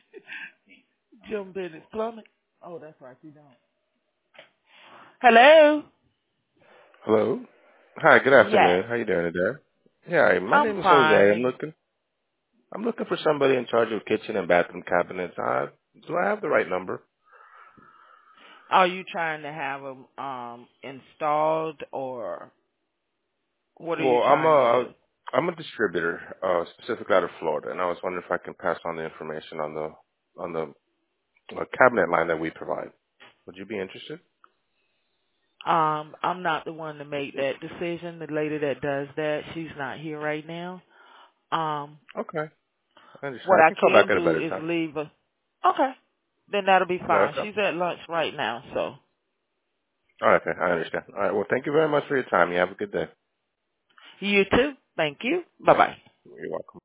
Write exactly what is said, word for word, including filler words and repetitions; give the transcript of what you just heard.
Jim Bennett Plumbing. Oh, that's right. You don't. Hello. Hello. Hi, good Yes. afternoon. How you doing today? Yeah, my I'm name is Jose. fine. I'm And looking I'm looking for somebody in charge of kitchen and bathroom cabinets. Uh, do I have the right number? are you trying to have them um installed, or what are you Well, I'm trying to a do? I'm a distributor, uh, specifically out of Florida, and I was wondering if I can pass on the information on the on the uh, cabinet line that we provide. Would you be interested? Um, I'm not the one to make that decision. The lady that does that, she's not here right now. Um, Okay, I understand. what I I can call back can at a do better is time. leave a. Okay, then that'll be No, fine. that's all. She's at lunch right now, so All right, okay, I understand. All right, well, thank you very much for your time. You have a good day. you too. Thank you. Bye bye. You're welcome.